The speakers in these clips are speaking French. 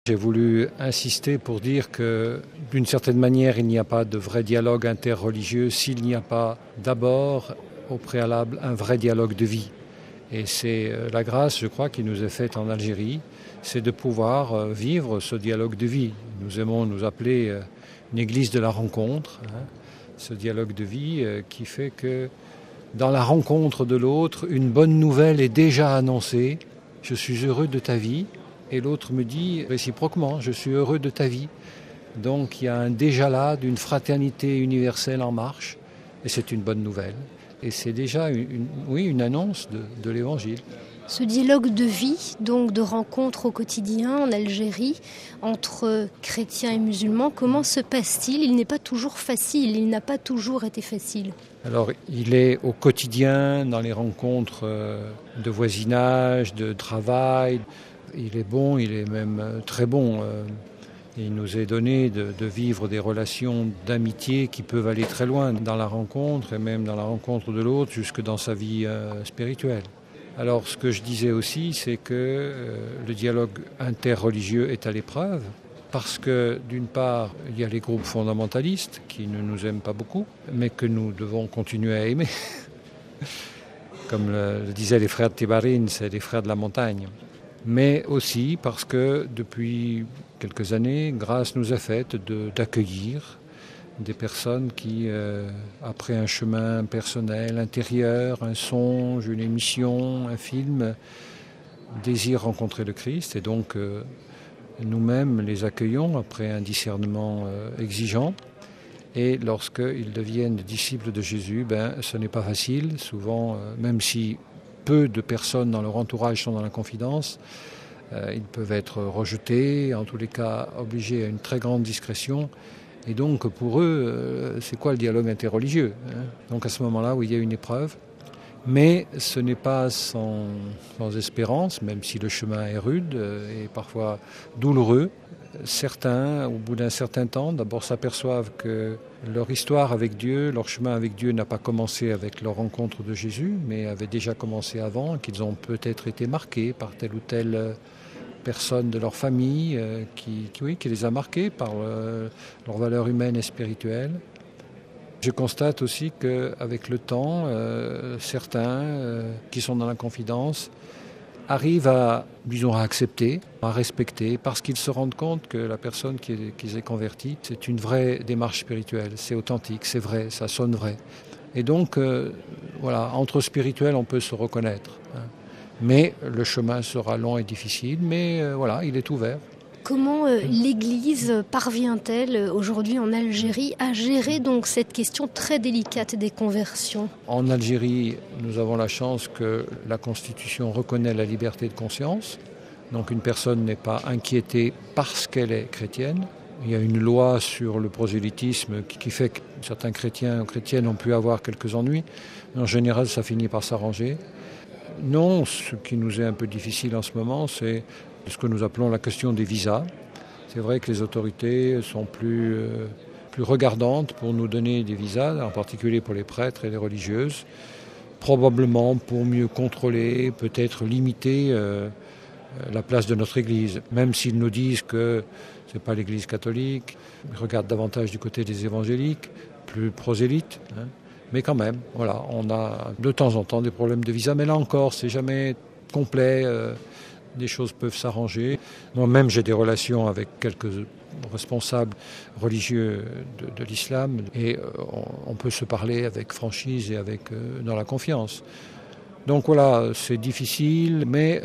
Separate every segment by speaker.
Speaker 1: J'ai voulu insister pour dire que, d'une certaine manière, il n'y a pas de vrai dialogue interreligieux s'il n'y a pas d'abord, au préalable, un vrai dialogue de vie. Et c'est la grâce, je crois, qui nous est faite en Algérie, c'est de pouvoir vivre ce dialogue de vie. Nous aimons nous appeler une église de la rencontre, ce dialogue de vie qui fait que dans la rencontre de l'autre, une bonne nouvelle est déjà annoncée. Je suis heureux de ta vie. Et l'autre me dit réciproquement, je suis heureux de ta vie. Donc il y a un déjà là d'une fraternité universelle en marche, et c'est une bonne nouvelle. Et c'est déjà une annonce de l'Évangile.
Speaker 2: Ce dialogue de vie, donc de rencontres au quotidien en Algérie, entre chrétiens et musulmans, comment se passe-t-il ? Il n'est pas toujours facile, il n'a pas toujours été facile.
Speaker 1: Alors il est au quotidien, dans les rencontres de voisinage, de travail. Il est bon, il est même très bon. Il nous est donné de vivre des relations d'amitié qui peuvent aller très loin dans la rencontre et même dans la rencontre de l'autre, jusque dans sa vie spirituelle. Alors ce que je disais aussi, c'est que le dialogue interreligieux est à l'épreuve parce que d'une part, il y a les groupes fondamentalistes qui ne nous aiment pas beaucoup, mais que nous devons continuer à aimer. Comme le disaient les frères de Tibarine, c'est les frères de la montagne. Mais aussi parce que depuis quelques années, grâce nous a faite d'accueillir des personnes qui, après un chemin personnel, intérieur, un songe, une émission, un film, désirent rencontrer le Christ. Et donc, nous-mêmes les accueillons après un discernement exigeant. Et lorsqu'ils deviennent disciples de Jésus, ce n'est pas facile. Souvent, même si peu de personnes dans leur entourage sont dans la confidence, ils peuvent être rejetés, en tous les cas obligés à une très grande discrétion. Et donc pour eux, c'est quoi le dialogue interreligieux ? Donc à ce moment-là où il y a une épreuve, mais ce n'est pas sans espérance, même si le chemin est rude et parfois douloureux. Certains, au bout d'un certain temps, d'abord s'aperçoivent que leur histoire avec Dieu, leur chemin avec Dieu n'a pas commencé avec leur rencontre de Jésus, mais avait déjà commencé avant, qu'ils ont peut-être été marqués par telle ou telle personne de leur famille qui les a marqués par leur valeur humaine et spirituelle. Je constate aussi qu'avec le temps, certains qui sont dans la confidence arrivent à accepter, à respecter, parce qu'ils se rendent compte que la personne qu'ils aient convertie, c'est une vraie démarche spirituelle, c'est authentique, c'est vrai, ça sonne vrai. Et donc, entre spirituels, on peut se reconnaître. Mais le chemin sera long et difficile, mais il est ouvert.
Speaker 2: Comment l'Église parvient-elle aujourd'hui en Algérie à gérer donc cette question très délicate des conversions ?
Speaker 1: En Algérie, nous avons la chance que la Constitution reconnaît la liberté de conscience. Donc une personne n'est pas inquiétée parce qu'elle est chrétienne. Il y a une loi sur le prosélytisme qui fait que certains chrétiens ou chrétiennes ont pu avoir quelques ennuis. En général, ça finit par s'arranger. Non, ce qui nous est un peu difficile en ce moment, c'est ce que nous appelons la question des visas. C'est vrai que les autorités sont plus regardantes pour nous donner des visas, en particulier pour les prêtres et les religieuses, probablement pour mieux contrôler, peut-être limiter la place de notre Église. Même s'ils nous disent que ce n'est pas l'Église catholique, ils regardent davantage du côté des évangéliques, plus prosélytes. Mais quand même, on a de temps en temps des problèmes de visa. Mais là encore, c'est jamais complet. Des choses peuvent s'arranger. Moi-même, j'ai des relations avec quelques responsables religieux de l'islam et on peut se parler avec franchise et dans la confiance. Donc c'est difficile, mais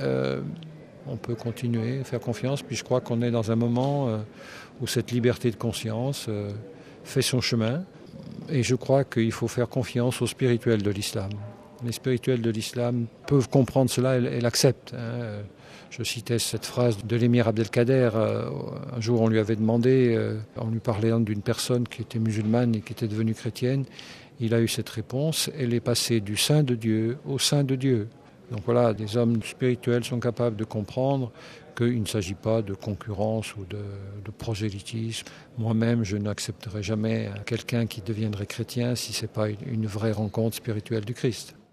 Speaker 1: on peut continuer, faire confiance. Puis je crois qu'on est dans un moment où cette liberté de conscience fait son chemin. Et je crois qu'il faut faire confiance aux spirituels de l'islam. Les spirituels de l'islam peuvent comprendre cela et l'acceptent. Je citais cette phrase de l'émir Abdelkader. Un jour, on lui avait demandé, on lui parlait d'une personne qui était musulmane et qui était devenue chrétienne. Il a eu cette réponse, elle est passée du sein de Dieu au sein de Dieu. Donc des hommes spirituels sont capables de comprendre qu'il ne s'agit pas de concurrence ou de prosélytisme. Moi-même, je n'accepterai jamais quelqu'un qui deviendrait chrétien si ce n'est pas une vraie rencontre spirituelle du Christ.